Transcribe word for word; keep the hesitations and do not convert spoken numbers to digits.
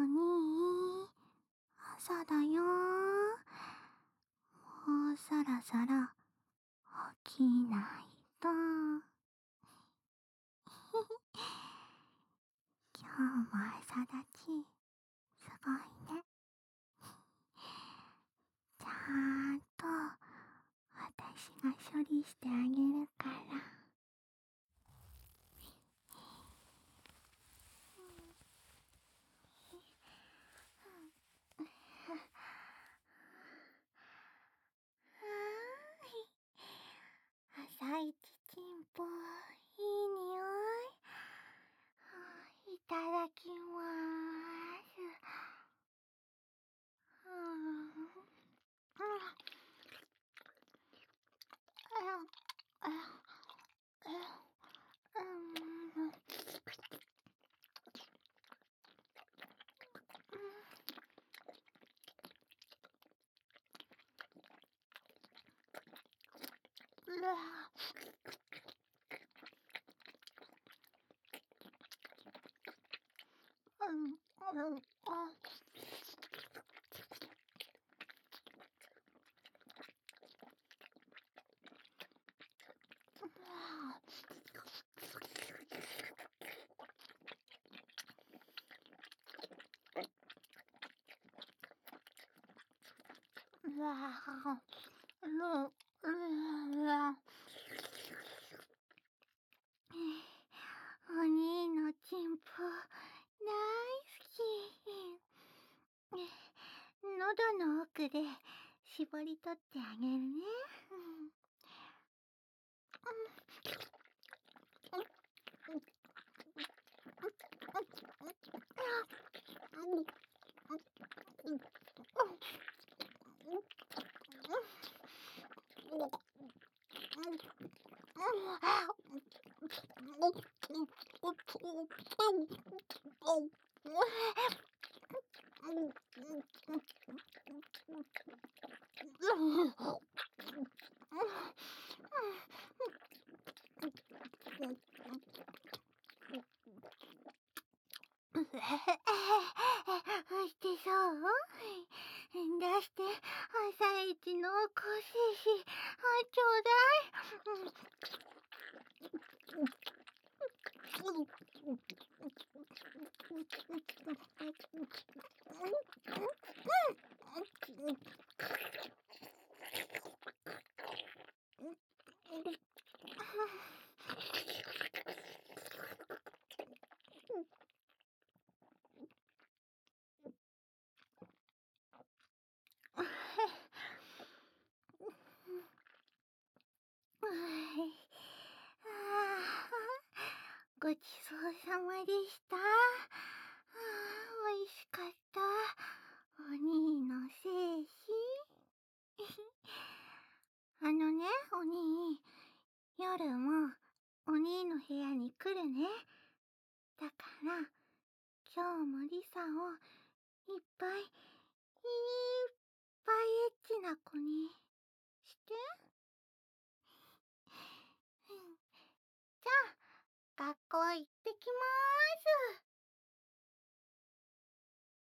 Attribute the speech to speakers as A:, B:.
A: に、朝だよ。もうそろそろ起きないと。今日も朝立ち、すごいね。ちゃんと私が処理してあげるから。朝一ちんぽ、いい匂い。いただきまーす。お兄のチンポ大好き。喉の奥で絞り取ってあげるね。してそう出して朝一のコシシちょうだい。ごちそうさまでした。おいしかった。お兄の精子。あのね、お兄、夜もお兄の部屋に来るね。だから、今日もリサをいっぱい、いっぱいエッチな子にして。じゃあ、学校行ってきまーす。